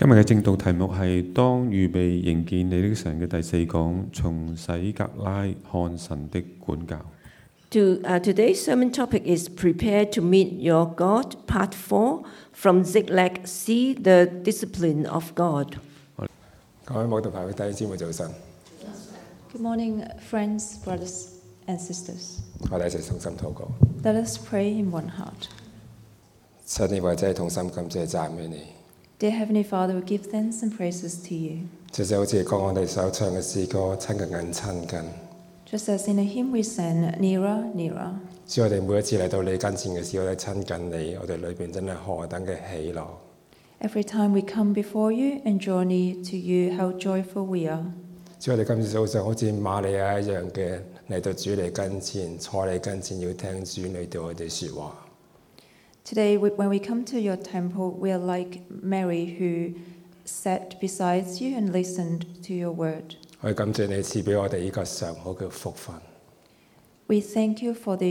今日嘅正道題目係當預備迎見你的神嘅第四講，從洗革拉看神的管教。 Today's sermon topic is Prepare to Meet Your God, Part 4, from Ziklag, See the Discipline of God. 各位慕道朋友、弟兄姊妹早晨， Good morning, friends, brothers and sisters. 我哋一齊同心禱告。 Let us pray in one heart. 神，你為真係同心感謝讚美你。 Dear Heavenly Father, we give thanks and praises to you. 就好似講我哋所唱嘅詩歌，親近更親近。 Just as in a hymn we sang, Nearer, Nearer. 主，我哋每一次嚟到你跟前嘅時候，我哋親近你，我哋裏邊真係何等嘅喜樂。 Every time we come before you and draw near to you, how joyful we are. 主，我哋今次早上好似瑪利亞一樣嘅嚟到主你跟前，坐你跟前，要聽主你對我哋説話。 Today, when we come to your temple, we are like Mary who sat beside you and listened to your word. 我哋感謝你賜俾我哋呢個上好嘅福分。 We thank you for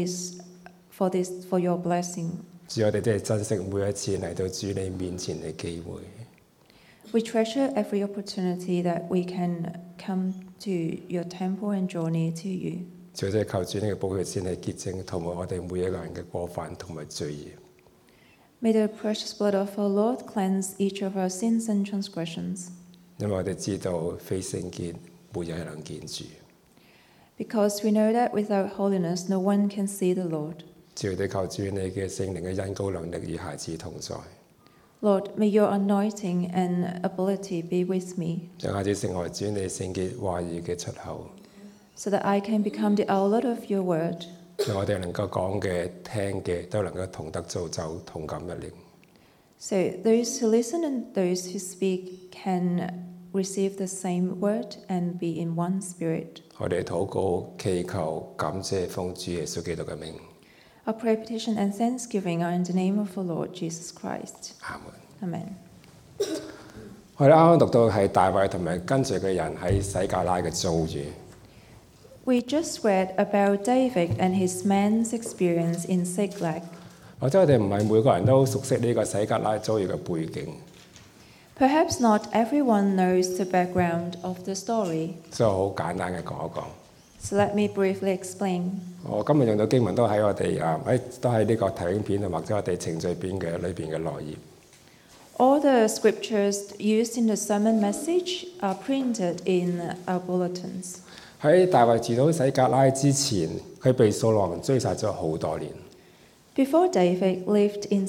your blessing. 主，我哋真係珍惜每一次嚟到主你面前嘅機會。 We treasure every opportunity that we can come to your temple and draw near to you. 主，真係求主你嘅寶血先係潔淨，同埋我哋每一個人嘅過犯同埋罪孽。 May the precious blood of our Lord cleanse each of our sins and transgressions. 因為我哋知道非聖潔，冇人能見主。 Because we know that without holiness no one can see the Lord. 主，我哋求主你嘅聖靈嘅恩膏能力與孩子同在。 Lord, may your anointing and ability be with me, 讓孩子成為主你聖潔話語嘅出口， so that I can become the outlet of your word. 讓我哋能夠講嘅、聽嘅都能夠同得造就，同感一靈。 So those who listen and those who speak can receive the same word and be in one spirit. 我哋禱告、祈求、感謝，奉主耶穌基督嘅名。 Our prayer, petition and thanksgiving are in the name of the Lord Jesus Christ. 阿門。 Amen. 我哋啱啱讀到係大衛同埋跟隨嘅人喺洗革拉嘅遭遇。 We just read about David and his men's experience in Ziklag. 或者我哋唔係每個人都熟悉呢個洗革拉遭遇嘅背景， Perhaps not everyone knows the background of the story, 所以我好簡單嘅講一講。 so let me briefly explain. 我今日用到經文都喺我哋都喺呢個投影片或者我哋程序片嘅裏邊嘅內頁。 All the scriptures used in the sermon message are printed in our bulletins. 喺大衛治到洗革拉之前，佢被掃羅王追殺咗好多年。 Before David lived in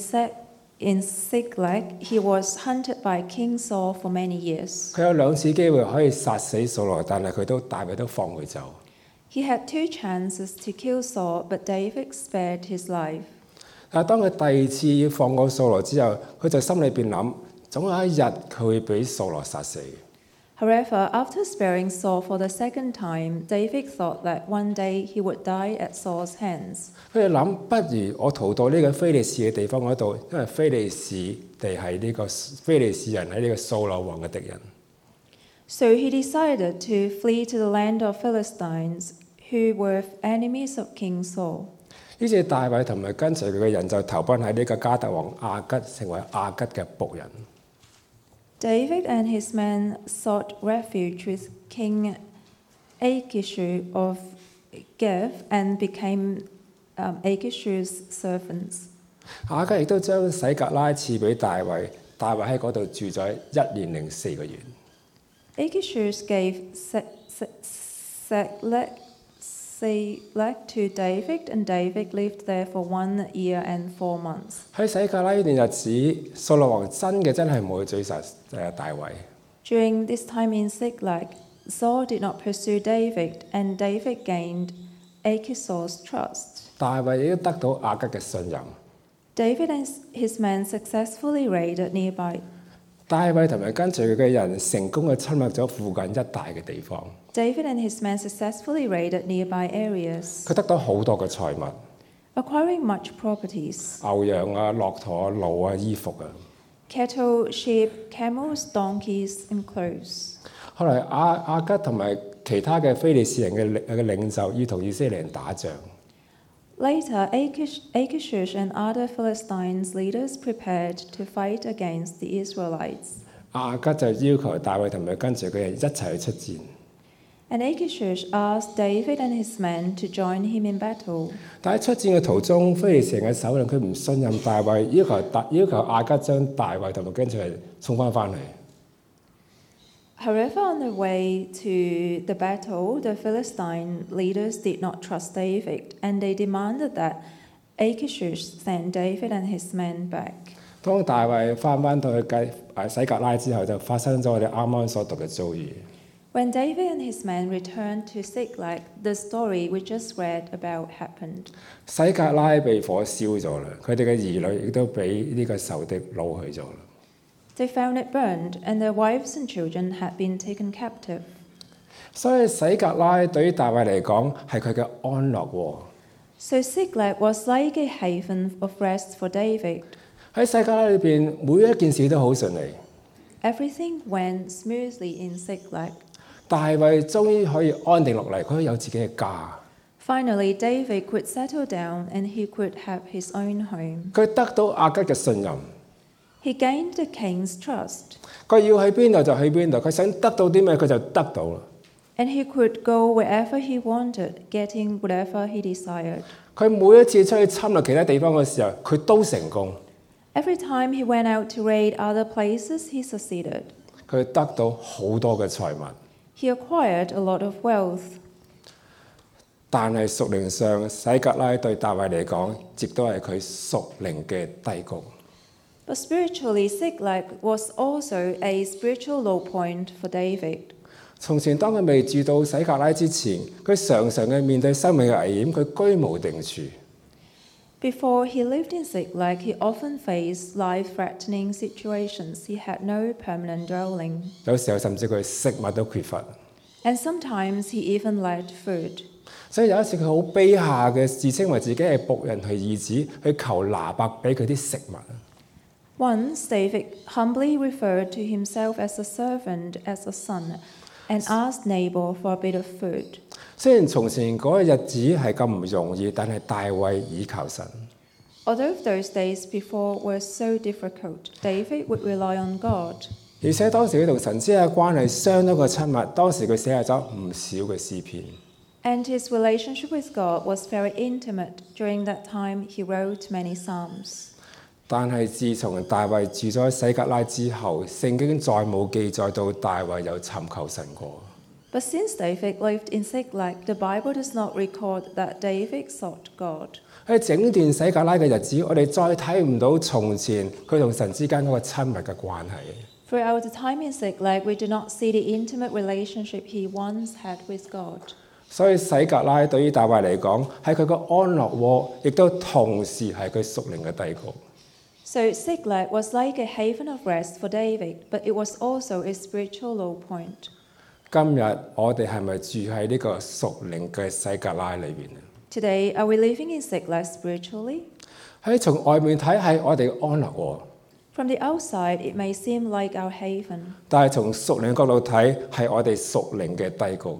Ziklag, he was hunted by King Saul for many years. 佢有兩次機會可以殺死掃羅，但係大衛都放佢走。 He had 2 chances to kill Saul, but David spared his life. 但係當佢第二次要放過掃羅之後，佢就心裏邊諗，總有一日佢會俾掃羅殺死。 However, after sparing Saul for the second time, David thought that one day he would die at Saul's hands. 佢哋諗，不如我逃到呢個非利士嘅地方嗰度，因為非利士地係呢個非利士人喺呢個掃羅王嘅敵人。 So he decided to flee to the land of Philistines, who were enemies of King Saul. 於是大衛同埋跟隨佢嘅人就投奔喺呢個加特王亞吉，成為亞吉嘅僕人。 David and his men sought refuge with King Achish of Gath and became Achish's servants. 亞吉亦都將洗革拉賜俾大衛，大衛喺嗰度住咗1年零4個月。 Achish gave Ziklag to David, and David lived there for 1 year and 4 months. 喺洗革拉呢段日子，掃羅王真係冇去追殺大衛。 During this time in Ziklag, Saul did not pursue David, and David gained Achish's trust. 大衛亦都得到亞吉嘅信任。 David and his men successfully raided nearby. 大衛同埋跟隨佢嘅人成功嘅侵略咗附近一帶嘅地方。 David and his men successfully raided nearby areas, 佢得到好多嘅財物， acquiring much properties: 牛羊啊、駱駝啊、驢啊、衣服啊。 cattle, sheep, camels, donkeys, and clothes. 後來亞吉同埋其他嘅非利士人嘅領袖要同以色列人打仗。 Later, Achish and other Philistines leaders prepared to fight against the Israelites. 亞吉就要求大衛同埋跟住嘅人一齊去出戰。 And Achish asked David and his men to join him in battle. 但喺出戰嘅途中，非利士人嘅首領佢唔信任大衛，要求亞吉將大衛同埋跟住人衝翻嚟。 However, on the way to the battle, the Philistine leaders did not trust David, and they demanded that Achish send David and his men back. 當大衛翻到去洗革拉之後，就發生咗我哋啱啱所讀嘅遭遇。 When David and his men returned to Ziklag, the story we just read about happened. 洗革拉被火燒咗啦，佢哋嘅兒女亦都俾呢個仇敵擄去咗啦。 They found it burned, and their wives and children had been taken captive. 所以洗革拉對於大衛嚟講係佢嘅安樂窩。 So Ziklag was like a haven of rest for David. 喺洗革拉裏邊，每一件事都好順利。 Everything went smoothly in Ziklag. 大衛終於可以安定落嚟，佢可以有自己嘅家。 Finally, David could settle down and he could have his own home. 佢得到亞吉嘅信任， He gained the king's trust, 佢要去邊度就去邊度，佢想得到啲咩佢就得到啦。 and he could go wherever he wanted, getting whatever he desired. 佢每一次出去侵略其他地方嘅時候，佢都成功。 Every time he went out to raid other places, he succeeded. 佢得到好多嘅財物， He acquired a lot of wealth. 但係屬靈上，洗革拉對大衛嚟講，亦都係佢屬靈嘅低谷。 But spiritually, Ziklag was also a spiritual low point for David. 從前當佢未住到洗革拉之前，佢常常嘅面對生命嘅危險，佢居無定處。 Before he lived in Ziklag, he often faced life-threatening situations. He had no permanent dwelling. 有時候甚至佢食物都缺乏。 And sometimes he even lacked food. 所以有一次佢好卑下嘅，自稱為自己係僕人去兒子，去求拿伯俾佢啲食物。 Once, David humbly referred to himself as a servant, as a son, and asked Nabal for a bit of food. 雖然從前嗰個日子係咁唔容易，但係大衛倚靠神。 Although those days before were so difficult, David would rely on God. 而且當時佢同神之間嘅關係相當嘅親密，當時佢寫下咗唔少嘅詩篇。 And his relationship with God was very intimate. During that time, he wrote many psalms. 但係自從大衛住咗洗革拉之後，聖經再冇記載到大衛有尋求神過。 But since David lived in Ziklag, the Bible does not record that David sought God. 喺整段洗革拉嘅日子，我哋再睇唔到從前佢同神之間嗰個親密嘅關係。 Throughout the time in Ziklag, we do not see the intimate relationship he once had with God. 所以洗革拉對於大衛嚟講，係佢個安樂窩，亦都同時係佢屬靈嘅低谷。 So Ziklag was like a haven of rest for David, but it was also a spiritual low point. 今日我哋係咪住喺呢個屬靈嘅洗革拉裏邊啊？ Today, are we living in Ziklag spiritually? 喺從外面睇係我哋嘅安樂窩， From the outside, it may seem like our haven, 但係從屬靈嘅角度睇係我哋屬靈嘅低谷。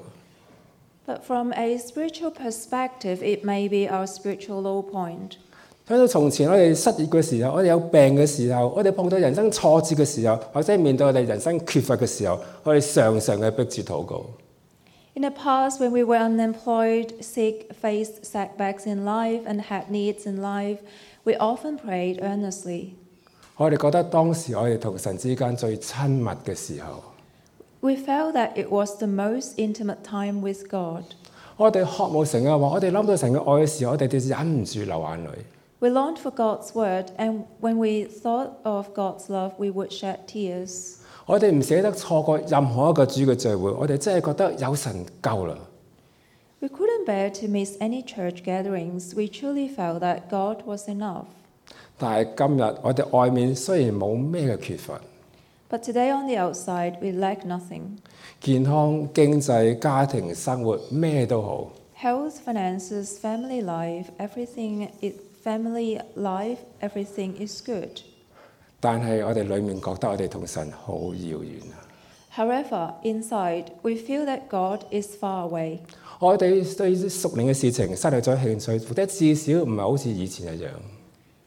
but from a spiritual perspective, it may be our spiritual low point. 睇到從前我哋失業嘅時候，我哋有病嘅時候，我哋碰到人生挫折嘅時候，或者面對我哋人生缺乏嘅時候，我哋常常嘅迫切禱告。 In the past, when we were unemployed, sick, faced setbacks in life, and had needs in life, we often prayed earnestly. 我哋覺得當時我哋同神之間最親密嘅時候， We felt that it was the most intimate time with God. 我哋渴慕神嘅話，我哋諗到神嘅愛嘅時候，我哋就忍唔住流眼淚。 We longed for God's word, and when we thought of God's love, we would shed tears. 我哋唔捨得錯過任何一個主嘅聚會，我哋真係覺得有神夠啦。 We couldn't bear to miss any church gatherings. We truly felt that God was enough. 但係今日我哋外面雖然冇咩嘅缺乏， But today on the outside, we lack nothing. 健康、經濟、家庭生活咩都好， Health, finances, family life, everything is good. 但係我哋裡面覺得我哋同神好遙遠啊！ However, inside, we feel that God is far away. 我哋對屬靈嘅事情失去咗興趣，或者至少唔係好似以前一樣。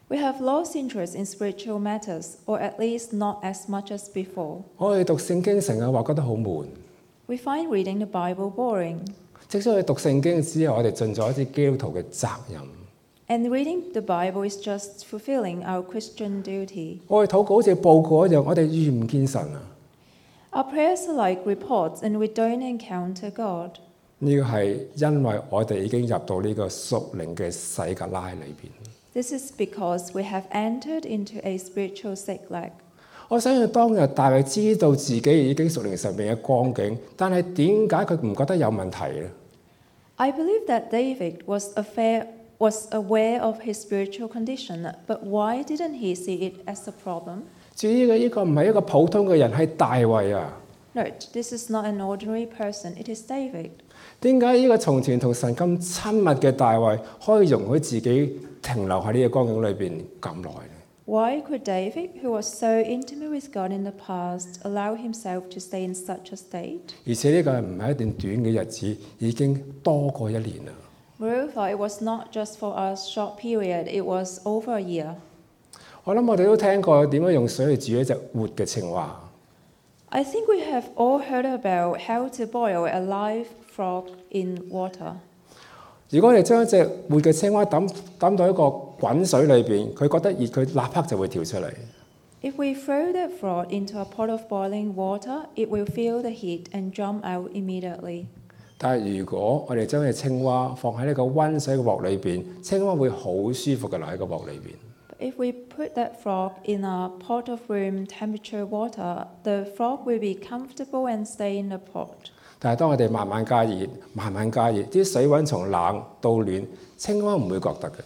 We have lost interest in spiritual matters, or at least not as much as before. 我哋讀聖經成日話覺得好悶， We find reading the Bible boring, 即使我哋讀聖經之後，我哋盡咗一啲基督徒嘅責任。 and reading the Bible is just fulfilling our Christian duty. 我哋禱告好似報告一樣，我哋遇唔見神啊！ Our prayers are like reports, and we don't encounter God. 呢個係因為我哋已經入到呢個屬靈嘅洗革拉裏邊。 This is because we have entered into a spiritual Ziklag. 我相信當日大衛知道自己已經屬靈上面嘅光景，但係點解佢唔覺得有問題呢？ I believe that David was aware of his spiritual condition, but why didn't he see it as a problem? 至於呢個唔係一個普通嘅人，係大衛啊！ Note, this is not an ordinary person, it is David. 點解呢個從前同神咁親密嘅大衛，可以容許自己停留喺呢個光景裏邊咁耐呢？ Why could David, who was so intimate with God in the past, allow himself to stay in such a state? 而且呢個唔係一段短嘅日子，已經多過一年啦。 Moreover, it was not just for a short period, it was over a year. 我諗我哋都聽過點樣用水去煮一隻活嘅青蛙。 I think we have all heard about how to boil a live frog in water. 如果我哋將一隻活嘅青蛙抌到一個滾水裏邊，佢覺得熱，佢立刻就會跳出嚟。 If we throw that frog into a pot of boiling water, it will feel the heat and jump out immediately. 但係如果我哋將隻青蛙放喺呢個溫水嘅鑊裏邊，青蛙會好舒服嘅留喺個鑊裏邊。 If we put that frog in a pot of room temperature water, the frog will be comfortable and stay in the pot. 但係當我哋慢慢加熱，啲水溫從冷到暖，青蛙唔會覺得嘅。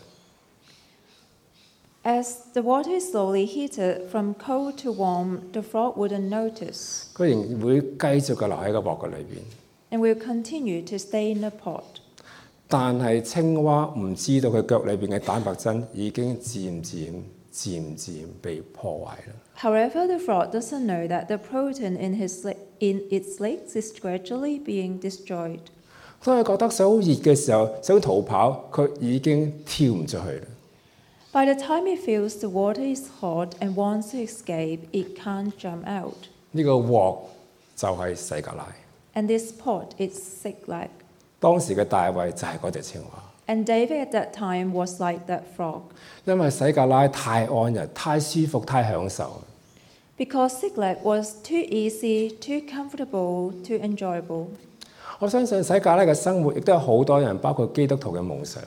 As the water is slowly heated from cold to warm, the frog wouldn't notice 佢仍會繼續嘅留喺個鑊嘅裏邊。 and will continue to stay in the pot. 但係青蛙唔知道佢腳裏邊嘅蛋白質已經漸漸被破壞啦。 However, the frog doesn't know that the protein in its legs is gradually being destroyed. 當佢覺得水好熱嘅時候，想逃跑，佢已經跳唔出去啦。 By the time it feels the water is hot and wants to escape, it can't jump out. 呢個鑊就係洗革拉。 And this pot is Ziklag. 當時嘅大衛就係嗰隻青蛙， And David at that time was like that frog. 因為洗革拉太安逸、太舒服、太享受。 Because Ziklag was too easy, too comfortable, too enjoyable. 我相信洗革拉嘅生活亦都有好多人，包括基督徒嘅夢想。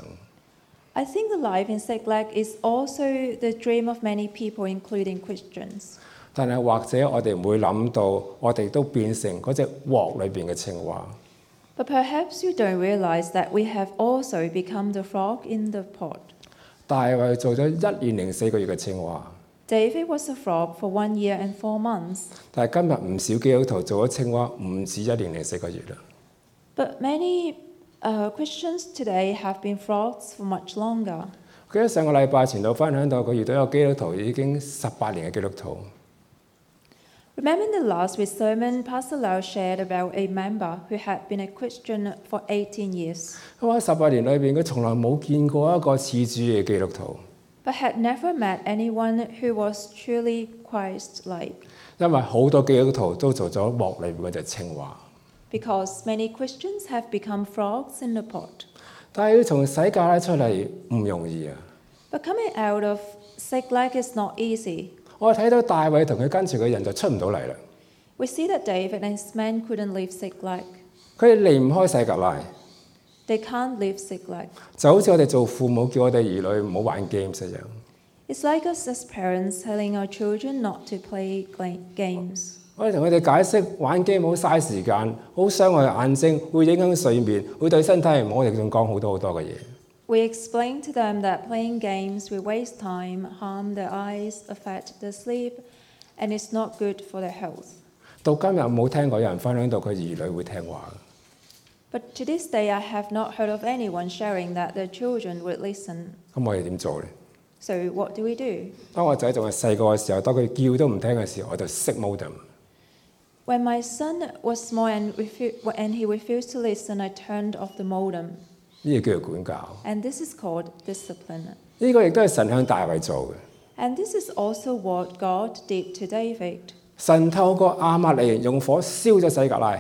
I think the life in Ziklag is also the dream of many people, including Christians. 但係或者我哋唔會諗到，我哋都變成嗰隻鑊裏邊嘅青蛙。 But perhaps you don't realize that we have also become the frog in the pot. 大衛做咗1年0 4個月嘅青蛙， David was a frog for 1 year and 4 months. 但係今日唔少基督徒做咗青蛙唔止1年0 4個月啦。 But many Christians today have been frogs for much longer. 我記得上個禮拜前度分享到，佢遇到一個基督徒已經18年嘅基督徒。 Remember in the last week's sermon, Pastor Lau shared about a member who had been a Christian for 18 years, 佢話18年裏邊，佢從來冇見過一個似主嘅基督徒， but had never met anyone who was truly Christ-like. 因為好多基督徒都做咗鑊裏邊嗰隻青蛙。 Because many Christians have become frogs in the pot. 但係要從洗革拉出嚟唔容易啊！ But coming out of Ziklag is not easy. 我睇到大衛同佢跟隨嘅人就出唔到嚟啦， We see that David and his men couldn't leave Ziklag. 佢哋離唔開洗革拉， They can't leave Ziklag. 就好似我哋做父母叫我哋兒女唔好玩 games 一樣。 It's like us as parents telling our children not to play games. 我哋同佢哋解釋玩 game 好嘥時間，好傷我哋眼睛，會影響睡眠，會對身體唔好。我哋仲講好多嘅嘢。 We explain to them that playing games will waste time, harm their eyes, affect their sleep, and it's not good for their health. 到今日冇聽過有人分享到佢兒女會聽話。 But to this day, I have not heard of anyone sharing that their children would listen. 咁我哋點做呢？ So what do we do? 當我仔仲係細個嘅時候，當佢叫都唔聽嘅時候，我就熄 modem。 When my son was small and he refused to listen, I turned off the modem. 呢個叫做管教。 And this is called discipline. 呢個亦都係神向大衛做嘅。 And this is also what God did to David. 神透過亞瑪力人用火燒咗洗革拉，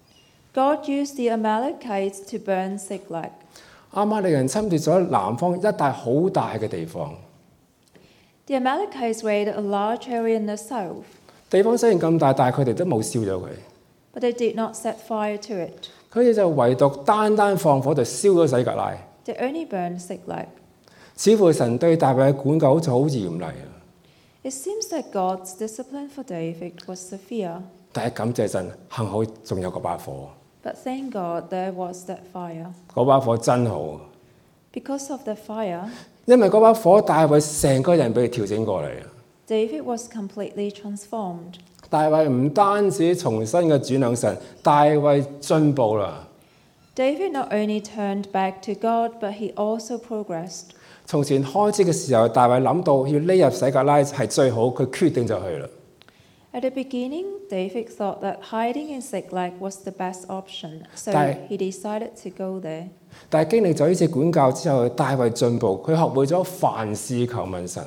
God used the Amalekites to burn Ziklag. 亞瑪力人侵奪咗南方一帶好大嘅地方。 The Amalekites raided a large area in the south, 地方雖然咁大，但係佢哋都冇燒咗佢， but they did not set fire to it. 佢哋就唯獨單放火就燒咗洗革拉。 They only burned Ziklag. 似乎神對大衛嘅管教好似好嚴厲啊！ It seems that God's discipline for David was severe, 但係感謝神，幸好仲有嗰把火， but thank God there was that fire. 嗰把火真好， Because of the fire, 因為嗰把火大衛成個人俾佢調整過嚟啊！ David was completely transformed. 大衛唔單止重新嘅轉向神，大衛進步啦。 David not only turned back to God, but he also progressed. 從前開始嘅時候，大衛諗到要匿入洗革拉係最好，佢決定就去啦。 At the beginning, David thought that hiding in Ziklag was the best option, so But- he decided to go there. 但係經歷咗呢次管教之後，大衛進步，佢學會咗凡事求問神。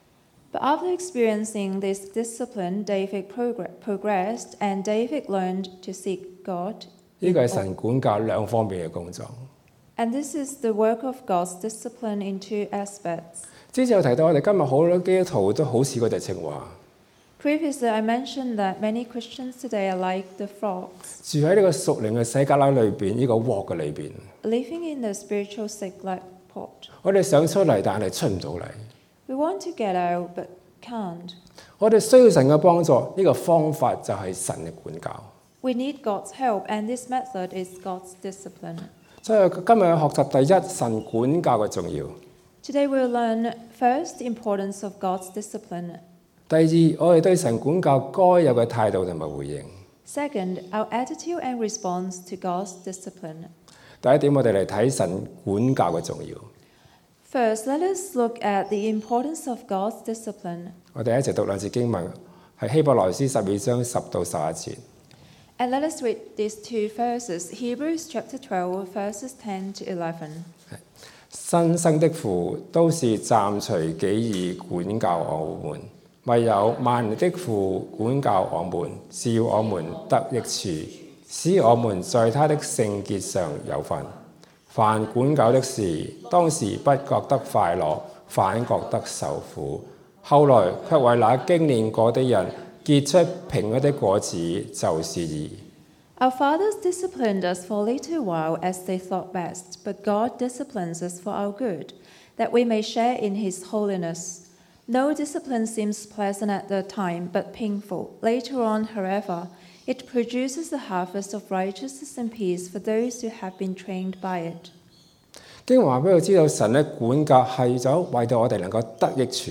But after experiencing this discipline, David progressed, and David learned to seek God. 呢個係神管教兩方面嘅工作。 And this is the work of God's discipline in two aspects. 之前有提到，我哋今日好多基督徒都好似嗰隻青蛙， Previously, I mentioned that many Christians today are like the frogs, 住喺呢個屬靈嘅洗革拉裏邊，呢個鑊嘅裏邊。 living in the spiritual Ziklag pot. 我哋想出嚟，但係出唔到嚟。 We want to get out, but can't. 我哋需要神嘅幫助，呢個方法就係神嘅管教。 We need God's help, and this method is God's discipline. 所以今日學習第一，神管教嘅重要； Today we'll learn first the importance of God's discipline. 第二，我哋對神管教該有嘅態度同埋回應。 Second, our attitude and response to God's discipline. 第一點，我哋嚟睇神管教嘅重要。 First, let us look at the importance of God's discipline. 我哋一齊讀兩節經文，係希伯來書12章10到11節。 And let us read these two verses, Hebrews chapter 12, verses 10 to 11. 新生的父都是暫隨己意管教我們，唯有萬能的父管教我們，是要我們得益處，使我們在他的聖潔上有份。凡管教的事，當時不覺得快樂，反覺得受苦；後來卻為那經練過的人結出平安的果子，就是義。 Our fathers disciplined us for a little while as they thought best, but God disciplines us for our good, that we may share in His holiness. No discipline seems pleasant at the time, but painful. Later on, however, it produces a harvest of righteousness and peace for those who have been trained by it. 經文話俾佢知道，神嘅管教係咗為到我哋能夠得益處。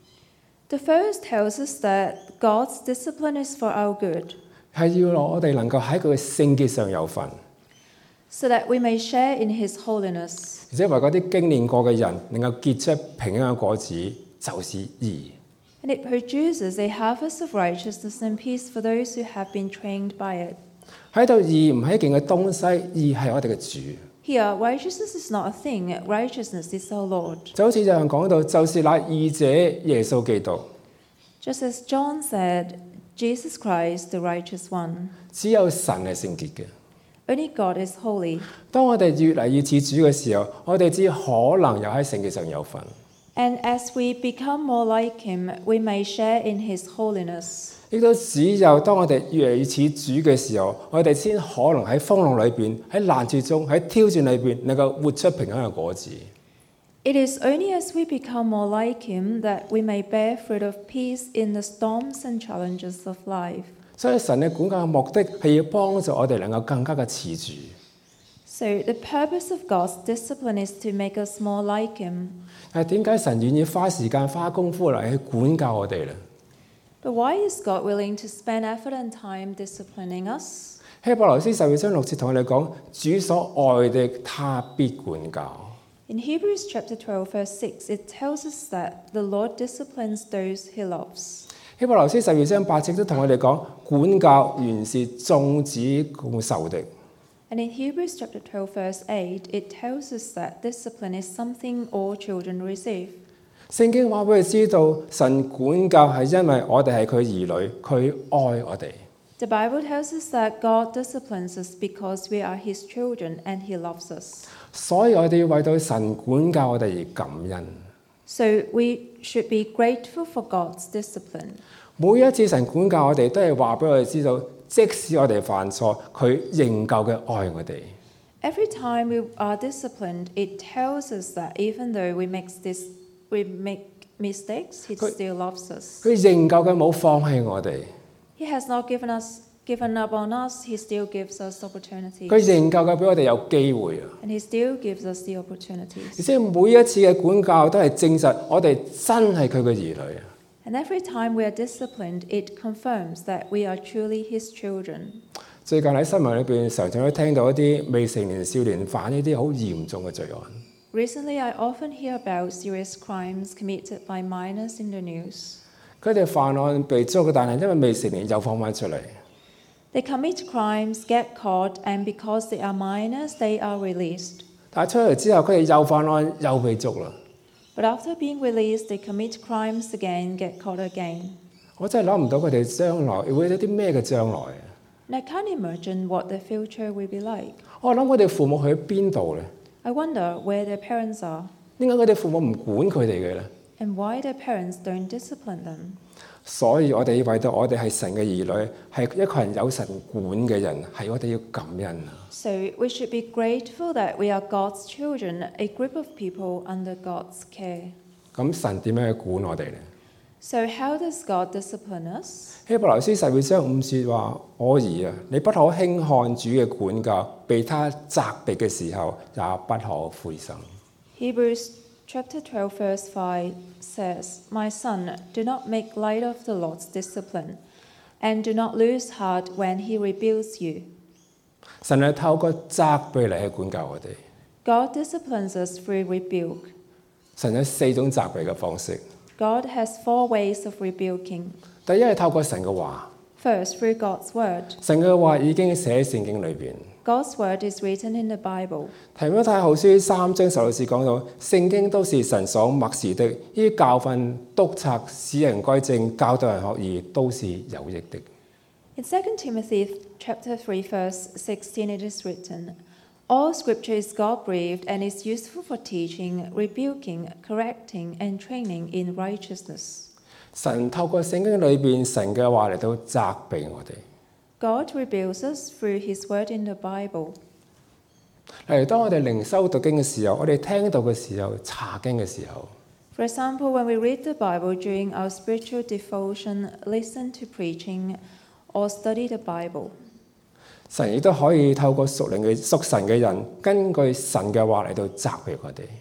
The verse tells us that God's discipline is for our good, 係要我哋能夠喺佢嘅聖潔上有份， so that we may share in His holiness. 而且為嗰啲經練過嘅人能夠結出平安嘅果子，就是義。 And it produces a harvest of righteousness and peace for those who have been trained by it. 喺度義唔係一件嘅東西，義係我哋嘅主。 Here, righteousness is not a thing, righteousness is our Lord. 就好似有人講到，就是那義者耶穌基督， Just as John said, Jesus Christ, the righteous one. 只有神係聖潔嘅。 Only God is holy. 當我哋越嚟越似主嘅時候，我哋只可能又喺聖潔上有份。 And as we become more like Him, we may share in His holiness. 亦都只有當我哋越嚟越似主嘅時候，我哋先可能喺風浪裏邊、喺難處中、喺挑戰裏邊，能夠活出平安嘅果子。 It is only as we become more like Him that we may bear fruit of peace in the storms and challenges of life. 所以神嘅管教嘅目的係要幫助我哋能夠更加嘅似主。 So the purpose of God's discipline is to make us more like Him. 係點解神願意花時間、花功夫嚟去管教我哋呢？ But why is God willing to spend effort and time disciplining us? 希伯來書12章6節同我哋講：主所愛的，他必管教。 In Hebrews chapter 12, verse 6, it tells us that the Lord disciplines those He loves. 希伯來書12章8節都同我哋講：管教原是眾子共受的。 And in Hebrews chapter 12, verse 8, it tells us that discipline is something all children receive. 聖經話俾佢知道，神管教係因為我哋係佢兒女，佢愛我哋。 The Bible tells us that God disciplines us because we are His children and He loves us. 所以我哋要為到神管教我哋而感恩。 So we should be grateful for God's discipline. 每一次神管教我哋，都係話俾我哋知道，即使我哋犯錯，佢仍舊嘅愛我哋。 Every time we are disciplined, it tells us that even though we make mistakes, He still loves us. 佢仍舊嘅冇放棄我哋， He has not given up on us. He still gives us 佢 opportunities. 仍舊嘅俾我哋有機會啊！ And He still gives us the 而 opportunities. 且每一次嘅管教都係證實我哋真係佢嘅兒女啊！ And every time we are disciplined, it confirms that we are truly His children. 最近喺新聞裏邊，常常都聽到一啲未成年少年犯呢啲好嚴重嘅罪案。 Recently, I often hear about serious crimes committed by minors in the news. 佢哋犯案被捉，但係因為未成年又放翻出嚟。 They commit crimes, get caught, and because they are minors, they are released. 但係出嚟之後，佢哋又犯案又被捉啦。 But after being released, they commit crimes again, get caught again. 我真係諗唔到佢哋將來會有啲咩嘅將來啊！ And I can't imagine what their future will be like. 我諗佢哋父母去邊度咧？ I wonder where their parents are 點解佢哋父母唔管佢哋嘅咧？ and why their parents don't discipline them. 所以我哋為到我哋係神嘅兒女，係一群有神管嘅人，係我哋要感恩啊！ So we should be grateful that we are God's children, a group of people under God's care. 咁神點樣去管我哋咧？ So how does God discipline us? 希伯來書12章5節話：我兒啊，你不可輕看主嘅管教，被他責備嘅時候，也不可灰心。 Hebrews chapter 12 verse 5 says, My son, do not make light of the Lord's discipline, and do not lose heart when he rebukes you. 神係透過責備嚟去管教我哋。 God disciplines us through rebuke. 神有4種責備嘅方式。 God has 4 ways of rebuking. 第一係透過神嘅話， First, through God's word. 神嘅話已經寫喺聖經裏邊。 God's word is written in the Bible. 提摩太後書3章16節講到，聖經都是神所默示的，於教訓、督責、使人歸正、教導人學義，都是有益的。 In 2 Timothy chapter 3 verse 16 it is written, All scripture is God-breathed and is useful for teaching, rebuking, correcting, and training in righteousness. 神透過聖經裏邊神嘅話嚟到責備我哋。 God reveals us through His word in the Bible. 例如當我哋靈修讀經嘅時候，我哋聽到嘅時候，查經嘅時候， For example, when we read the Bible during our spiritual devotion, listen to preaching, or study the Bible, 神亦都可以透過屬神嘅人，根據神嘅話嚟到責備我哋。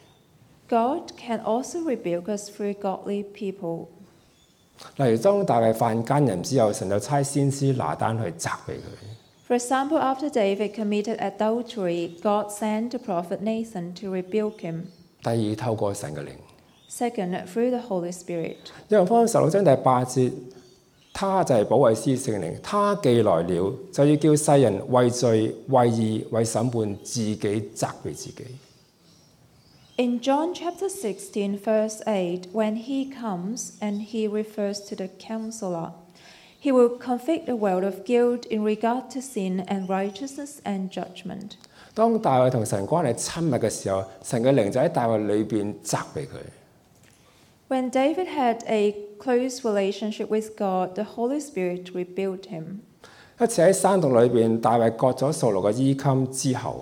God can also rebuke us through godly people. 例如當大衛犯奸淫之後，神就差先知拿單去責備佢。 For example, after David committed adultery, God sent the prophet Nathan to rebuke him. 第二，透過神嘅靈。 Second, through the Holy Spirit. 約翰福音16章第8節，他就係保惠師聖靈，他既來了，就要叫世人為罪、為義、為審判，自己責備自己。 In John chapter 16, verse 8, when he comes and he refers to the counselor, he will convict the world of guilt in regard to sin and righteousness and judgment. 當大衛同神關係親密嘅時候，神嘅靈就喺大衛裏邊責備佢。 When David had a close relationship with God, the Holy Spirit rebuked him. 一次喺山洞裏邊，大衛割咗掃羅嘅衣襟之後，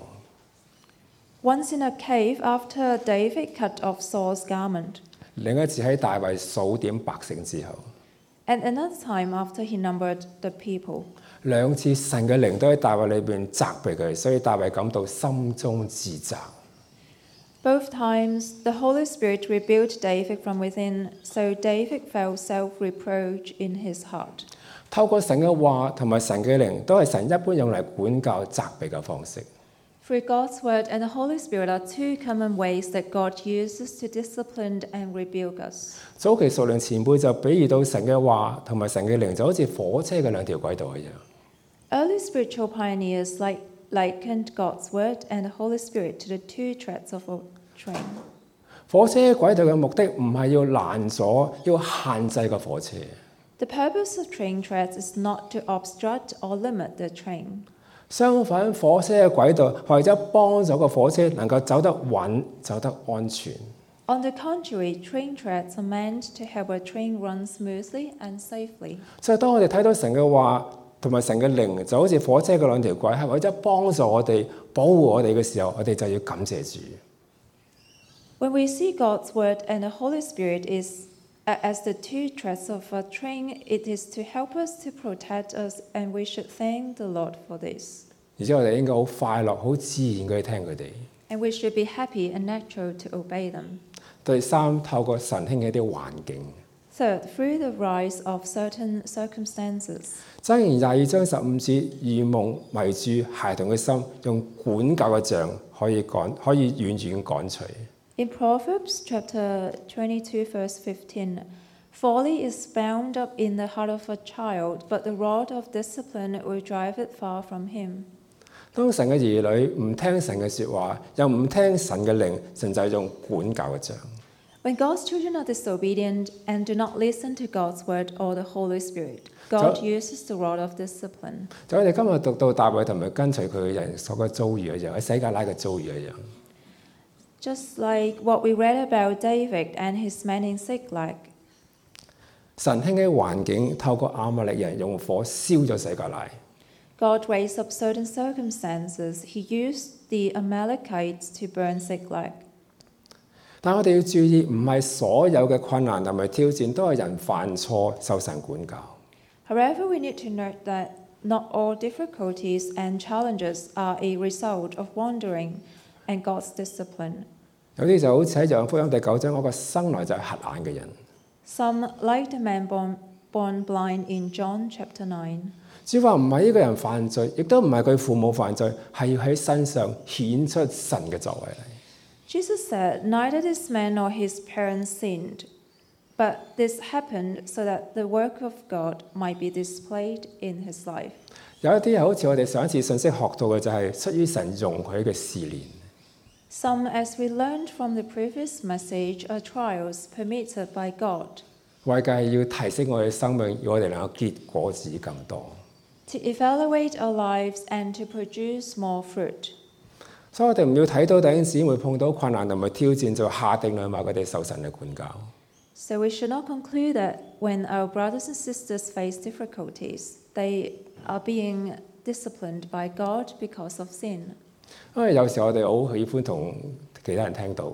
Once in a cave, after David cut off Saul's garment. 另一次喺大衛數點百姓之後， And another time after he numbered the people. 兩次神嘅靈都喺大衛裏邊責備佢，所以大衛感到心中自責。 Both times, the Holy Spirit rebuked David from within, so David felt self-reproach in his heart. 透過神嘅話同埋神嘅靈，都係神一般用嚟管教責備嘅方式。 Through God's word and the Holy Spirit are 2 common ways that God uses to discipline and rebuke us. 早期屬靈前輩就比喻到神嘅話同埋神嘅靈就好似火車嘅兩條軌道一樣。 Early spiritual pioneers likened God's word and the Holy Spirit to the two threads of a train. 火車軌道嘅目的唔係要攔阻、要限制個火車， The purpose of train threads is not to obstruct or limit the train. 相反，火車嘅軌道係為咗幫助個火車能夠走得穩、走得安全。 On the contrary, train threads are meant to help a train run smoothly and safely. 所以當我哋睇到神嘅話同埋神嘅靈，就好似火車嘅兩條軌，係為咗幫助我哋、保護我哋嘅時候，我哋就要感謝主。 When we see God's word and the Holy Spirit as the two threads of a train, it is to help us to protect us, and we should thank the Lord for this. 而且我哋應該好快樂、好自然嘅去聽佢哋。 And we should be happy and natural to obey them. 第三，透過神興嘅一啲環境。 Third, through the rise of certain circumstances. 箴言22章15節，愚蒙迷住孩童嘅心，用管教嘅杖可以遠遠趕除。 In Proverbs chapter 22, verse 15, folly is bound up in the heart of a child, but the rod of discipline will drive it far from him. 當神嘅兒女唔聽神嘅説話，又唔聽神嘅靈，神就係用管教嘅杖。 When God's children are disobedient and do not listen to God's word or the Holy Spirit, God uses the rod of discipline. 就我哋今日讀到大衛同埋跟隨佢嘅人所嘅遭遇一樣，喺洗革拉嘅遭遇一樣。 Just like what we read about David and his men in Ziklag. 神興嘅環境，透過亞瑪力人用火燒咗洗革拉。 God raised up certain circumstances. He used the Amalekites to burn Ziklag. 但我哋要注意，唔係所有嘅困難同埋挑戰都係人犯錯受神管教。 However, we need to note that not all difficulties and challenges are a result of wandering and God's discipline. 有啲就好似喺《約翰福音》第9章嗰個生來就係瞎眼嘅人， Some, like the man born blind in John chapter 9. 主話唔係呢個人犯罪，亦都唔係佢父母犯罪，係要喺身上顯出神嘅作為嚟。 Jesus said, neither this man nor his parents sinned, but this happened so that the work of God might be displayed in his life. 有一啲係好似我哋上一次信息學到嘅，就係出於神容許嘅試煉。 Some, as we learned from the previous message, are trials permitted by God 為嘅係要提升我哋生命，讓我哋能夠結果子更多。 to evaluate our lives and to produce more fruit. 所以我哋唔要睇到弟兄姊妹碰到困難同埋挑戰，就下定論話佢哋受神嘅管教。 So we should not conclude that when our brothers and sisters face difficulties, they are being disciplined by God because of sin. 因為有時我哋好喜歡同其他人聽到，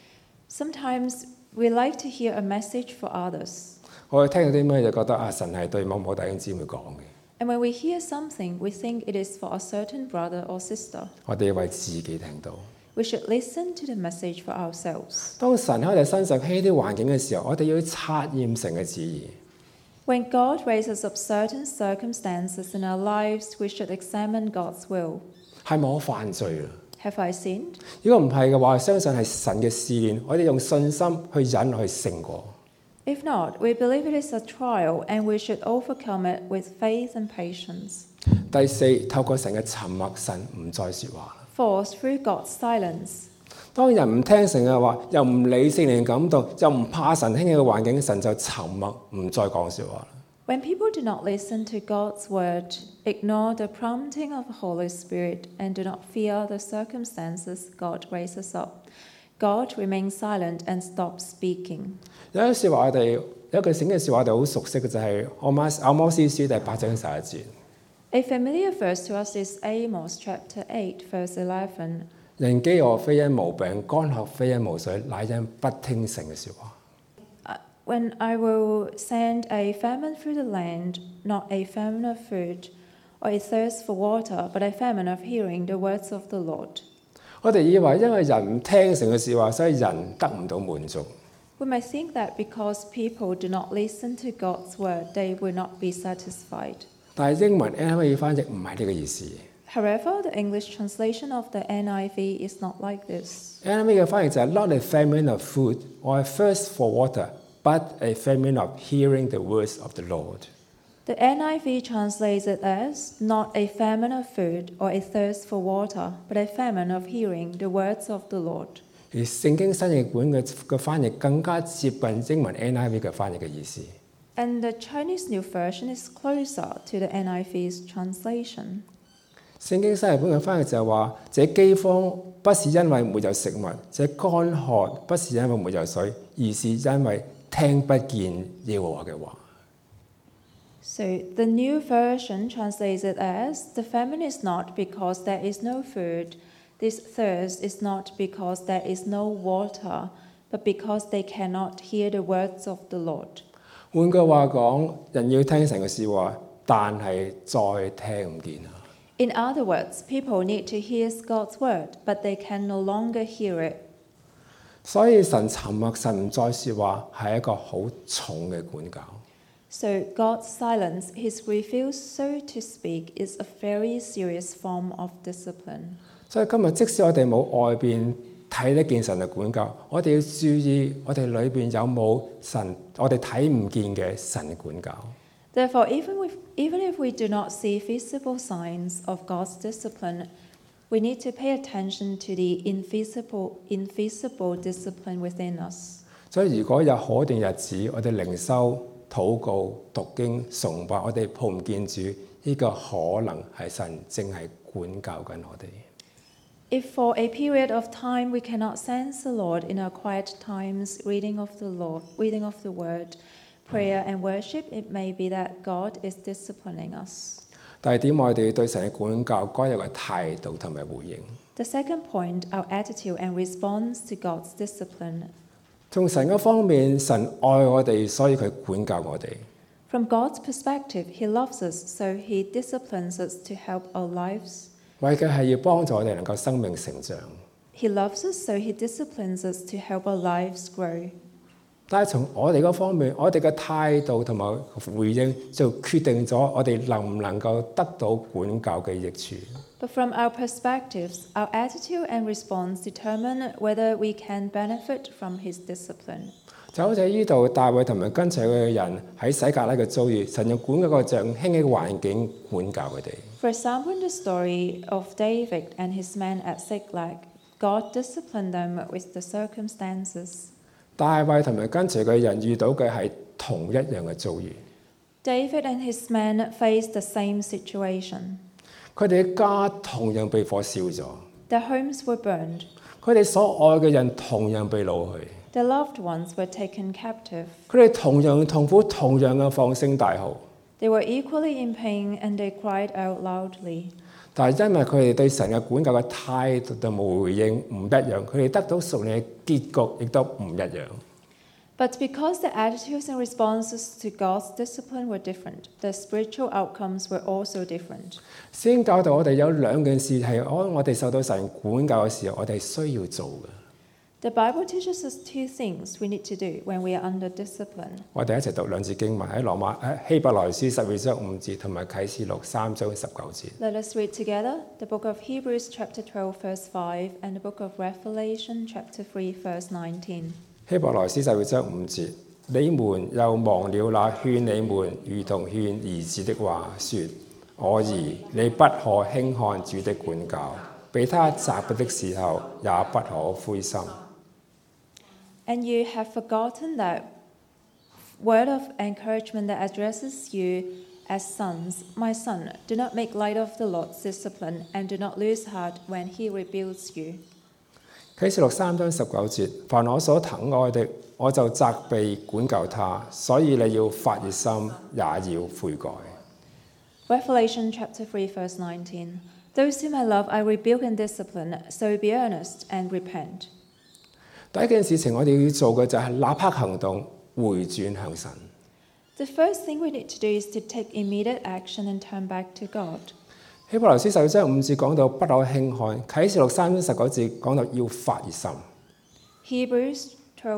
Sometimes we like to hear a message for others. 我哋聽到啲咩就覺得神係對某某弟兄姊妹講嘅， And when we hear something, we think it is for a certain brother or sister. 我哋要為自己聽到。 We should listen to the message for ourselves. 當神喺我哋身上興啲環境嘅時候，我哋要察驗神嘅旨意。 When God raises up certain circumstances in our lives, we should examine God's will. 係咪我犯罪啊？ Have I sinned? 如果唔係嘅話，相信係神嘅試煉，我哋用信心去忍去勝過。 If not, we believe it is a trial and we should overcome it with faith and patience. 第四，透過神嘅沉默，神唔再説話。 Fourth, through God's silence. 當人唔聽神嘅話，又唔理聖靈感動，又唔怕神興嘅環境，神就沉默，唔再講説話。 When people do not listen to God's word, ignore the prompting of the Holy Spirit, and do not fear the circumstances God raises up, God remains silent and stops speaking. 有一句説話有一句聖經嘅説話我哋好熟悉嘅就係阿摩司書第8章11節。 A familiar verse to us is Amos chapter 8, verse 11. 人飢餓非因無餅，乾渴非因無水，乃因不聽神嘅説話。 When I will send a famine through the land, not a famine of food, or a thirst for water, but a famine of hearing the words of the Lord. 我哋以為因為人唔聽神嘅説話，所以人得唔到滿足。 We may think that because people do not listen to God's word, they will not be satisfied. 但係英文 NIV 翻譯唔係呢個意思。 However, the English translation of the NIV is not like this. NIV 嘅翻譯就係 not a famine of food or a thirst for water, but a famine of hearing the words of the Lord. The NIV translates it as not a famine of food or a thirst for water, but a famine of hearing the words of the Lord. 而聖經新譯本嘅翻譯更加接近英文 NIV 嘅翻譯嘅意思。 And the Chinese New Version is closer to the NIV's translation. 聖經新譯本嘅翻譯就係話：這饑荒不是因為沒有食物，這乾渴不是因為沒有水，而是因為聽不見耶和華嘅話。 So the New Version translates it as the famine is not because there is no food, this thirst is not because there is no water, but because they cannot hear the words of the Lord. 換句話講，人要聽神嘅説話，但係再聽唔見啊！ In other words, people need to hear God's word, but they can no longer hear it. 所以神沉默，神唔再説話，係一個好重嘅管教。 So God's silence, his refusal, so to speak, is a very serious form of discipline. 所以今日即使我哋冇外邊睇得見神嘅管教，我哋要注意我哋裏邊有冇神，我哋睇唔見嘅神管教。 Therefore, even if we do not see visible signs of God's discipline, we need to pay attention to the invisible discipline within us. 所以如果有可定日子，我哋靈修、禱告、讀經、崇拜，我哋碰唔見主，呢個可能係神正係管教緊我哋。 If for a period of time we cannot sense the Lord in our quiet times, reading of the word, prayer and worship, it may be that God is disciplining us. 第二點，我哋對神嘅管教該有嘅態度同埋回應。 The second point, our attitude and response to God's discipline. 從神嘅方面，神愛我哋，所以佢管教我哋。 From God's perspective, He loves us, so He disciplines us to help our lives. 為嘅係要幫助我哋能夠生命成長。 He loves us, so He disciplines us to help our lives grow. 但係從我哋嗰方面，我哋嘅態度同埋回應就決定咗我哋能唔能夠得到管教嘅益處。 But from our perspectives, our attitude and response determine whether we can benefit from His discipline. 就好似呢度大衛同埋跟隨佢嘅人喺洗革拉嘅遭遇，神用管教個像興起嘅環境管教佢哋。 For example, in the story of David and his men at Ziklag, God disciplined them with the circumstances. 大衛同埋跟隨佢嘅人遇到嘅係同一樣嘅遭遇。 David and his men faced the same situation. 佢哋嘅家同樣被火燒咗， Their homes were burned. 佢哋所愛嘅人同樣被擄去， Their loved ones were taken captive. 佢哋同樣痛苦，同樣嘅放聲大號。 They were equally in pain and they cried out loudly. 但係因為佢哋對神嘅管教嘅態度同埋回應唔一樣，佢哋得到屬靈嘅結局亦都唔一樣。 But because their attitudes and responses to God's discipline were different, their spiritual outcomes were also different. 聖經教導我哋有兩件事係我哋受到神管教嘅時候，我哋需要做嘅。 The Bible teaches us two things we need to do when we are under discipline. 我哋一齊讀兩節經文喺希伯來書12章5節同埋啟示錄3章19節。 Let us read together the book of Hebrews chapter 12 verse 5 and the book of Revelation chapter 3 verse 19. 希伯來書12章5節，你們又忘了那勸你們如同勸兒子的話，說：我兒，你不可輕看主的管教，被他責備的時候，也不可灰心。 And you have forgotten that word of encouragement that addresses you as sons. My son, do not make light of the Lord's discipline and do not lose heart when he rebukes you. 啟示錄3章19節，凡我所疼愛的，我就責備管教他，所以你要發熱心，也要悔改。 Revelation chapter 3 verse 19. Those whom I love I rebuke and discipline, so be earnest and repent. 第一件事情我哋要做嘅就係立刻行動，回轉向神。 The first thing we need to do is to take immediate action and turn back to God. 希伯來書12章5節講到不可輕看，啟示錄3章19節講到要發熱心。 Hebrews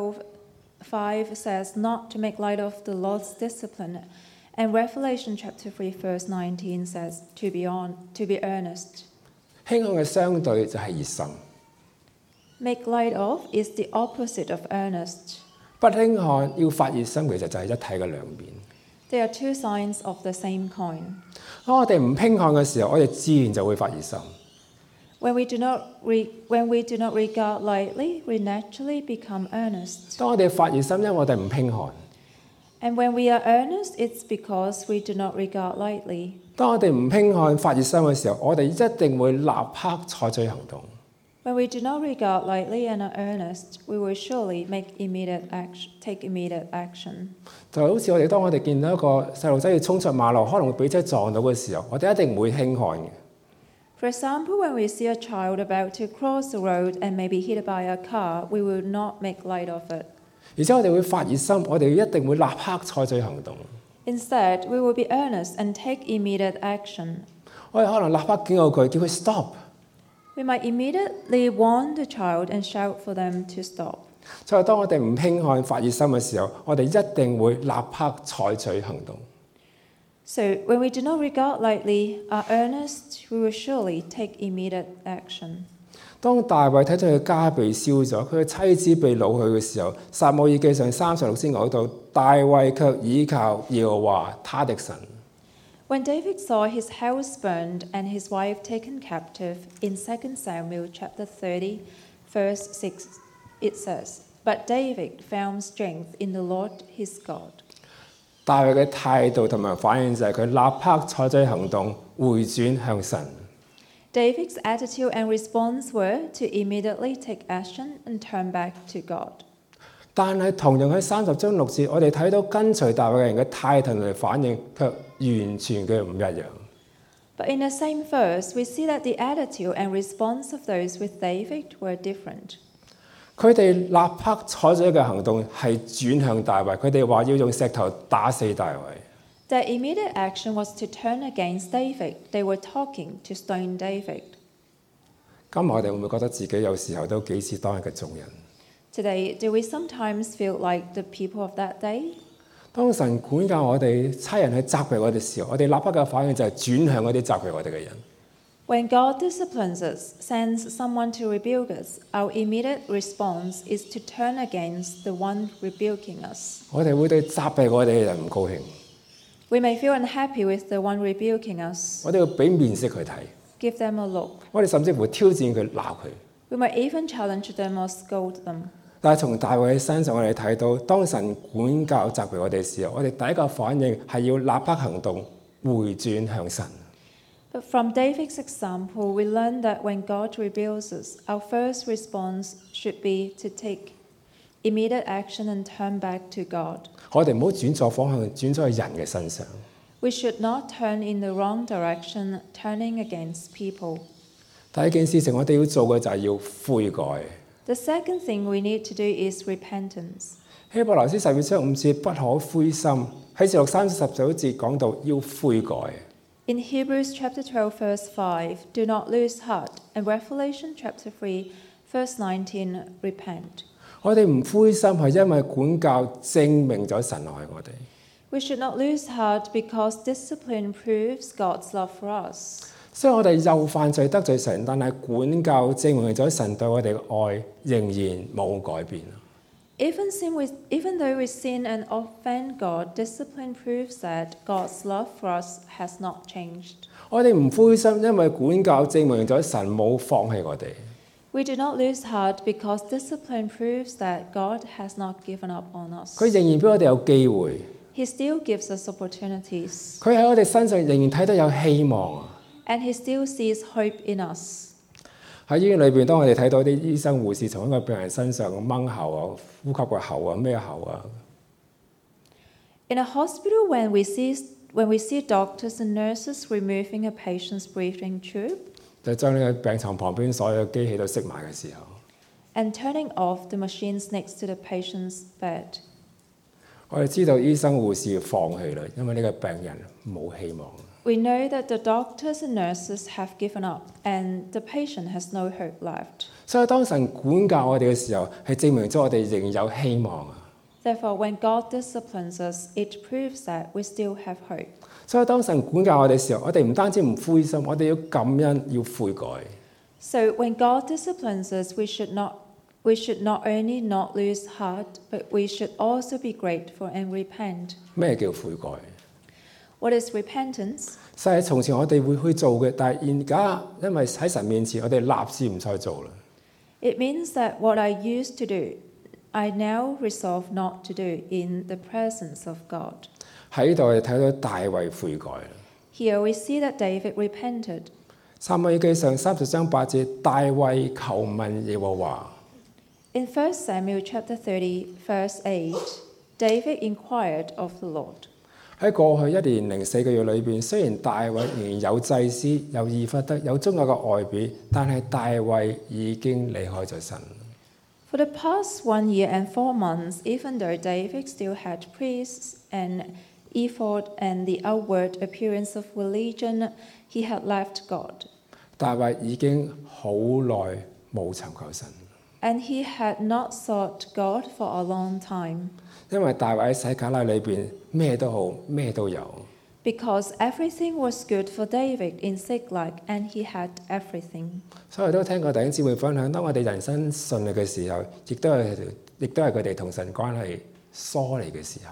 12:5 says not to make light of the Lord's discipline, and Revelation chapter 3 verse 19 says to be earnest. 輕看嘅相對就係熱心， Make light of is the opposite of earnest. 不輕看要發熱心，其實就係一體嘅兩面。 They are two sides of the same coin. 當我哋唔輕看嘅時候，我哋自然就會發熱心。 When we do not regard lightly, we naturally become earnest. 當我哋發熱心，因為我哋唔輕看。 And when we are earnest, it's because we do not regard lightly. 當我哋唔輕看發熱心嘅時候，我哋一定會立刻採取行動。 When we do not regard lightly and are earnest, we will surely take immediate action. 就好似當我哋見到一個細路仔要衝出馬路，可能會俾車撞到嘅時候，我哋一定唔會輕看嘅。 For example, when we see a child about to cross the road and may be hit by a car, we will not make light of it. 而且我哋會發熱心，我哋一定會立刻採取行動。 Instead, we will be earnest and take immediate action. 我哋可能立刻警告佢，叫佢 stop。 We might immediately warn the child and shout for them to stop. 所以當我哋唔輕看發熱心嘅時候，我哋一定會立刻採取行動。 So, when we do not regard lightly, are earnest, we will surely take immediate action. 當大衛睇到佢家被燒咗，佢嘅妻子被擄去嘅時候，撒母耳記上36節講到，大衛卻倚靠耶和華他的神。 When David saw his house burned and his wife taken captive, in 2 Samuel chapter 30, verse 6, it says, But David found strength in the Lord his God. 大衛嘅態度同埋反應就係佢立刻採取行動，回轉向神。 David's attitude and response were to immediately take action and turn back to God. 但係同樣喺30章6節，我哋睇到跟隨大衛嘅人嘅態度同埋反應，卻完全嘅唔一樣。 But in the same verse, we see that the attitude and response of those with David were different. 佢哋立刻採取嘅行動係轉向大衛，佢哋話要用石頭打死大衛。 Their immediate action was to turn against David. They were talking to stone David. 今日我哋會唔會覺得自己有時候都幾似當日嘅眾人？ Today, do we sometimes feel like the people of that day? 當神管教我哋、差人去責備我哋時候，我哋立刻嘅反應就係轉向嗰啲責備我哋嘅人。 When God disciplines us, sends someone to rebuke us, our immediate response is to turn against the one rebuking us. 我哋會對責備我哋嘅人唔高興， We may feel unhappy with the one rebuking us, 我哋要俾面色佢睇， give them a look. 我哋甚至乎挑戰佢、鬧佢。 We might even challenge them or scold them. 但係從大衛嘅身上，我哋睇到，當神管教責備我哋嘅時候，我哋第一個反應係要立刻行動，回轉向神。 But from David's example, we learn that when God rebukes us, our first response should be to take immediate action and turn back to God. 我哋唔好轉錯方向，轉咗去人嘅身上。 We should not turn in the wrong direction, turning against people. 第一件事情我哋要做嘅就係要悔改。 The second thing we need to do is repentance. 希伯來書12章5節不可灰心，喺示錄3章19節講到要悔改。 In Hebrews chapter 12, verse 5, do not lose heart. And Revelation chapter 3, verse 19, repent. 我哋唔灰心係因為管教證明咗神愛我哋。 We should not lose heart because discipline proves God's love for us. 所以我哋又犯罪得罪神，但係管教證明咗神對我哋嘅愛仍然冇改變。 Even though we sin and offend God, discipline proves that God's love for us has not changed. 我哋唔灰心，因為管教證明咗神冇放棄我哋。 We do not lose heart because discipline proves that God has not given up on us. 佢仍然俾我哋有機會， He still gives us opportunities, 佢喺我哋身上仍然睇到有希望。 and He still sees hope in us. 喺醫院裏邊，當我哋睇到啲醫生護士從一個病人身上掹喉啊、呼吸個喉啊、咩喉啊， In a hospital, when we see doctors and nurses removing a patient's breathing tube 就將呢個病床旁邊所有嘅機器都熄埋嘅時候， and turning off the machines next to the patient's bed, 我哋知道醫生護士放棄啦，因為呢個病人冇希望。 we know that the doctors and nurses have given up and the patient has no hope left. 所以當神管教我哋嘅時候，係證明咗我哋仍有希望啊！ Therefore, when God disciplines us, it proves that we still have hope. 所以當神管教我哋嘅時候，我哋唔單止唔灰心，我哋要感恩，要悔改。 So when God disciplines us, we should not only not lose heart, but we should also be grateful and repent. 咩叫悔改？ What is repentance? 實係從前我哋會去做嘅，但係而家因為喺神面前，我哋立志唔再做啦。 It means that what I used to do, I now resolve not to do in the presence of God. 喺呢度我哋睇到大衛悔改啦。 Here we see that David repented. 撒母耳記上30章8節，大衛求問耶和華。 In 1 Samuel chapter 30, verse 8, David inquired of the Lord. 喺過去1年4個月裏邊，雖然大衛仍然有祭司、有以弗得、有宗教嘅外表，但係大衛已經離開咗神。 For the past 1 year and 4 months, even though David still had priests and ephod and the outward appearance of religion, he had left God. 大衛已經好耐冇尋求神， And he had not sought God for a long time, 因為大衛喺洗革拉裏邊咩都好，咩都有。 because everything was good for David in Ziklag, and he had everything. 所以我都聽過弟兄姊妹分享，當我哋人生順利嘅時候，亦都係佢哋同神關係疏離嘅時候。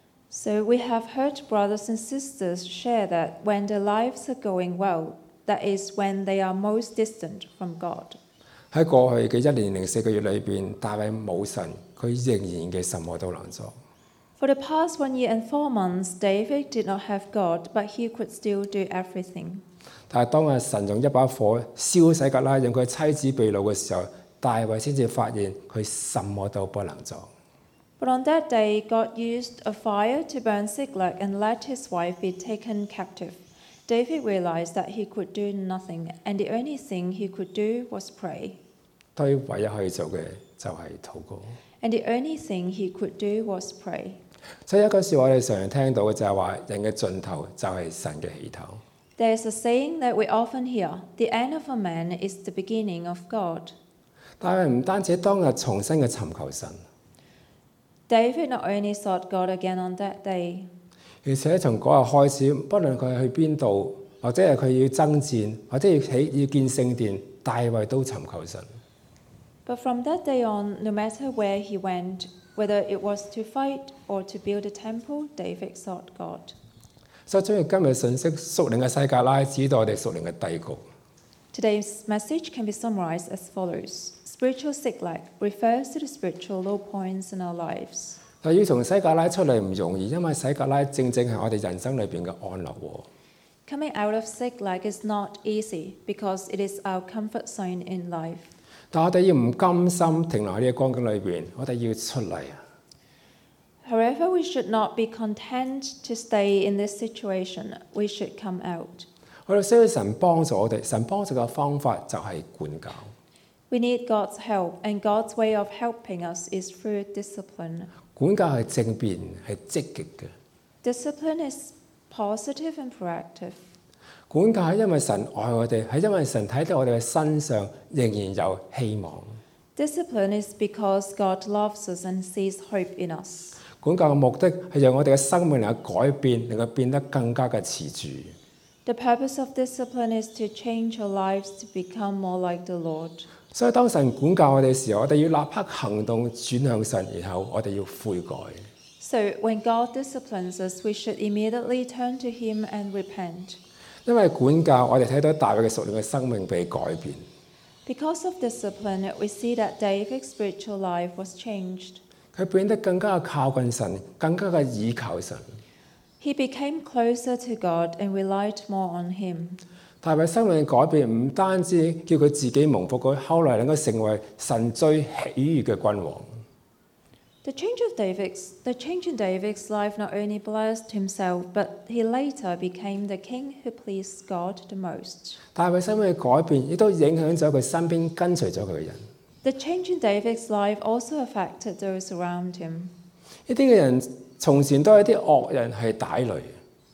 So we have heard brothers and sisters share that when their lives are going well, that is when they are most distant from God. 喺過去嘅1年4個月裏邊，大衛冇神，佢仍然嘅什麼都能做。 For the past 1 year and 4 months, David did not have God, but he could still do everything. 但係當神用一把火燒洗革拉，讓佢妻子被擄嘅時候，大衛先至發現佢什麼都不能做。 But on that day, God used a fire to burn Ziklag and let his wife be taken captive. David realized that he could do nothing, and the only thing he could do was pray. 佢唯一可以做嘅就係禱告。 And the only thing he could do was pray. 所以有一句説話我哋常常聽到嘅就係話：人嘅盡頭就係神嘅起頭。 There is a saying that we often hear: the end of a man is the beginning of God. 但係唔單止當日重新嘅尋求神， David not only sought God again on that day, 而且從嗰日開始，不論佢去邊度，或者係佢要爭戰，或者要建聖殿，大衛都尋求神。 but from that day on, no matter where he went, whether it was to fight or to build a temple, David sought God. 所以，將要今日信息屬靈嘅洗革拉，指導我哋屬靈嘅低谷。 Today's message can be summarized as follows. Spiritual Ziklag refers to the spiritual low points in our lives. 但要從洗革拉出嚟唔容易，因為洗革拉正正係我哋人生裏邊嘅安樂窩。 Coming out of Ziklag is not easy because it is our comfort zone in life. 但我哋要唔甘心停留喺呢個光景裏邊，我哋要出嚟啊！ However, we should not be content to stay in this situation. We should come out. 我哋需要神幫助我哋，神幫助嘅方法就係管教。 We need God's help, and God's way of helping us is through discipline. 管教係正面，係積極嘅。 Discipline is positive and proactive. 管教係因為神愛我哋，係因為神睇到我哋嘅身上仍然有希望。 Discipline is because God loves us and sees hope in us. 管教嘅目的係讓我哋嘅生命能夠改變，令佢變得更加嘅持住。 The purpose of discipline is to change our lives to become more like the Lord. 所以當神管教我哋嘅時候，我哋要立刻行動轉向神，然後我哋要悔改。 So when God disciplines us, we should immediately turn to Him and repent. 因為管教，我哋睇到大衛嘅屬靈嘅生命被改變。 Because of discipline, we see that David's spiritual life was changed. 佢變得更加靠近神，更加嘅倚靠神。 He became closer to God and relied more on Him. 大衛生命嘅改變唔單止叫佢自己蒙福，佢後來能夠成為神最喜悅嘅君王。 The change in David's life not only blessed himself, but he later became the king who pleased God the most. 大衛生命嘅改變亦都影響咗佢身邊跟隨咗佢嘅人。 The change in David's life also affected those around him. 呢啲嘅人從前都係啲惡人，係歹類。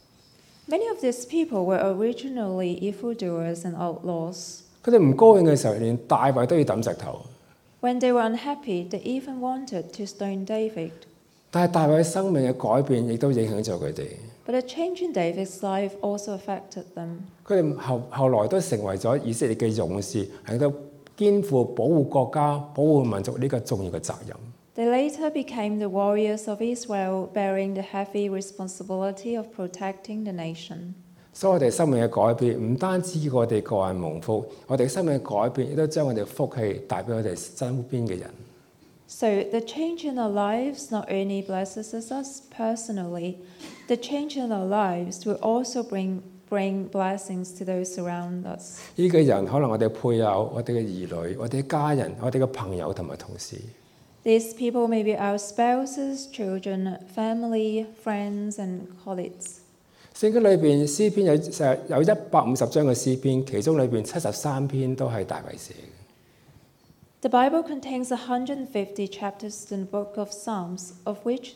Many of these people were originally evildoers and outlaws. 佢哋唔高興嘅時候，連大衛都要抌石頭。 When they were unhappy, they even wanted to stone David. 但係大衛生命嘅改變亦都影響咗佢哋。 But a change in David's life also affected them. 佢哋後來都成為咗以色列嘅勇士，喺度肩負保護國家、保護民族呢個重要嘅責任。 They later became the warriors of Israel, bearing the heavy responsibility of protecting the nation. 所以我哋生命嘅改變，唔單止我哋個人蒙福，我哋生命嘅改變亦都將我哋福氣帶俾我哋身邊嘅人。 So the change in our lives not only blesses us personally, the change in our lives will also bring blessings to those around us. 呢個人可能我哋配偶、我哋嘅兒女、我哋嘅家人、我哋嘅朋友同埋同事。 These people may be our spouses, children, family, friends, and colleagues. 聖經裏邊詩篇有150章嘅詩篇，其中裏邊73篇都係大衛寫嘅。 The Bible contains 150 chapters in the book of Psalms, of which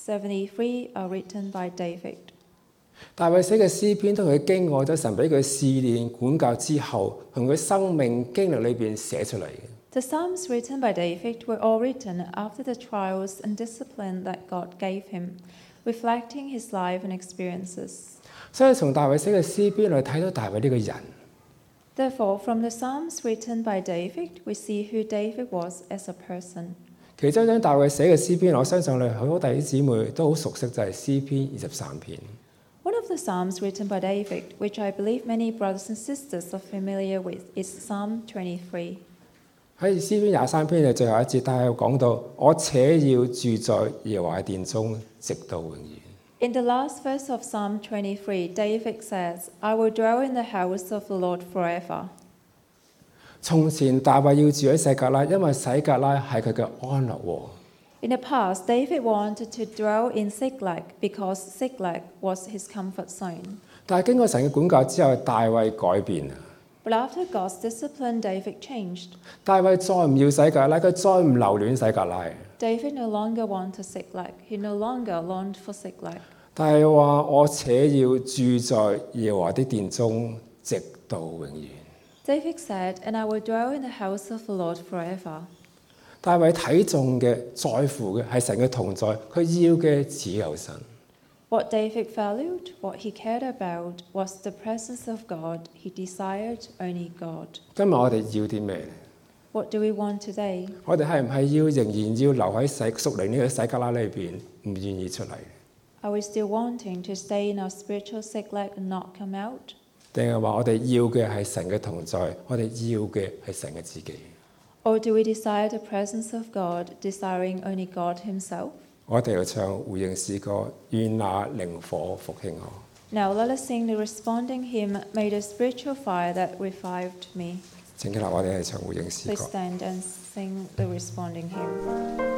73 are written by David. 大衛寫嘅詩篇都係佢經過咗神俾佢試煉管教之後，從佢生命經歷裏邊寫出嚟嘅。 The Psalms written by David were all written after the trials and discipline that God gave him, reflecting his life and experiences. 所以從大衛寫嘅詩篇嚟睇到大衛呢個人。 Therefore, from the Psalms written by David, we see who David was as a person. 其中一張大衛寫嘅詩篇，我相信你好多弟兄姊妹都好熟悉，就係詩篇23篇。 One of the Psalms written by David, which I believe many brothers and sisters are familiar with, is Psalm 23. 喺詩篇23篇嘅最後一節，大衛講到：我且要住在耶和華殿中，直到永遠。 In the last verse of Psalm 23, David says, I will dwell in the house of the Lord forever. 從前大衛要住喺洗革拉，因為洗革拉係佢嘅安樂窩。 In the past, David wanted to dwell in Ziklag because Ziklag was his comfort zone. 但係經過神嘅管教之後，大衛改變啦。 But after God's discipline, David changed. 大衛再唔要洗革拉，佢再唔留戀洗革拉。 David no longer wanted Ziklag. He no longer longed for Ziklag. 但係話：我且要住在耶和華的殿中，直到永遠。 David said, And I will dwell in the house of the Lord forever. 大衛睇重嘅、在乎嘅係神嘅同在，佢要嘅只有神。 What David valued, what he cared about, was the presence of God. He desired only God. 今日我哋要啲咩咧？ What do we want today? 我哋係唔係仍然要留喺屬靈呢個洗革拉裏邊，唔願意出嚟？ Are we still wanting to stay in our spiritual Ziklag and not come out? 定係話我哋要嘅係神嘅同在，我哋要嘅係神嘅自己？ Or do we desire the presence of God, desiring only God Himself? 我哋要唱回應詩歌，願那靈火復興我。 Now let us sing the responding hymn, May the spiritual fire that revived me. 請起立，我哋係唱回應詩 Please 歌。 stand and sing the responding hymn.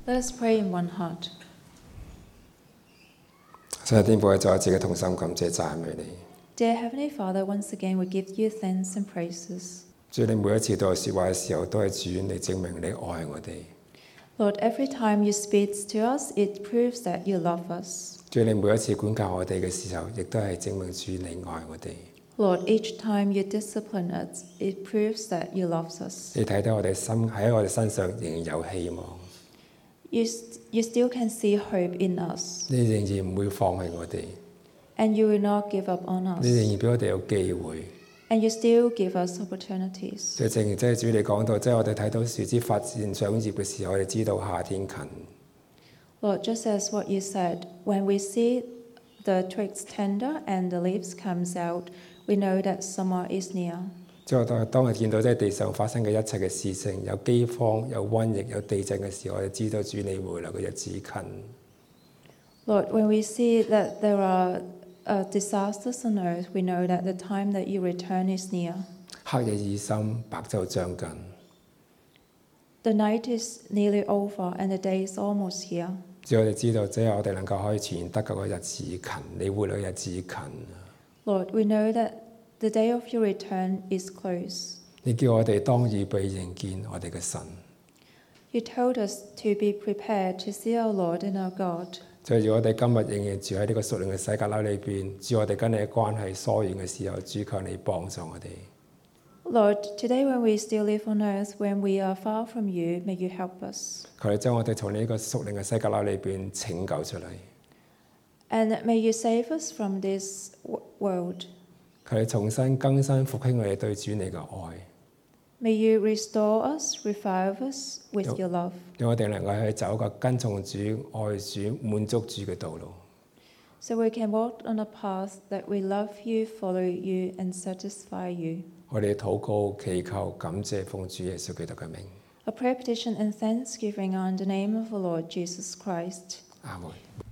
Let us pray in one heart. 神嘅天父，再一次嘅同心感謝讚美你。 Dear Heavenly Father, once again we give you thanks and praises. 主，你每一次對我説話嘅時候，都係主你證明你愛我哋。 Lord, every time you speak to us, it proves that you love us. 主，你每一次管教我哋嘅時候，亦都係證明主你愛我哋。 Lord, each time you discipline us, it proves that you love us. 你睇到我哋心喺我哋身上仍然有希望， You still can see hope in us, 你仍然唔會放棄我哋， and you will not give up on 你仍 us, 然俾我哋有機會。 and you still give us opportunities. 就正如即係主你講到，即係我哋睇到樹枝發展長葉嘅時候，我哋知道夏天近。 Lord, just as what you said, when we see the twigs tender and the leaves comes out, we know that summer is near. 即係當我見到即係地上發生嘅一切嘅事情，有饑荒、有瘟疫、有地震嘅時候，我哋知道主你回來嘅日子近。 Lord, when we see that there are disasters on earth, we know that the time that you return is near. 黑夜已深，白晝將近。 The night is nearly over and the day is almost here. 只要我哋知道，即係我哋能夠可以全然得救嘅日子近，你回來嘅日子近。 Lord, we know that the day of your return is close. 你叫我哋當預備迎見我哋嘅神。 You told us to be prepared to see our Lord and our God. 就如我哋今日仍然住喺呢個屬靈嘅世界樓裏邊，主我哋跟你嘅關係疏遠嘅時候，主求你幫助我哋。 Lord, today when we still live on earth, when we are far from you, may you help us. 求你將我哋從呢個屬靈嘅世界樓裏邊拯救出嚟。 And may you save us from this world. 求你重新更新復興我哋對主你嘅愛， May you restore us, revive us with your love, 讓我哋能夠去走一個跟從主、愛主、滿足主嘅道路。 so we can walk on a path that we love you, follow you, and satisfy you. 我哋禱告、祈求、感謝，奉主耶穌基督嘅名。 A prayer petition and thanksgiving are in the name of the Lord Jesus Christ. 阿門。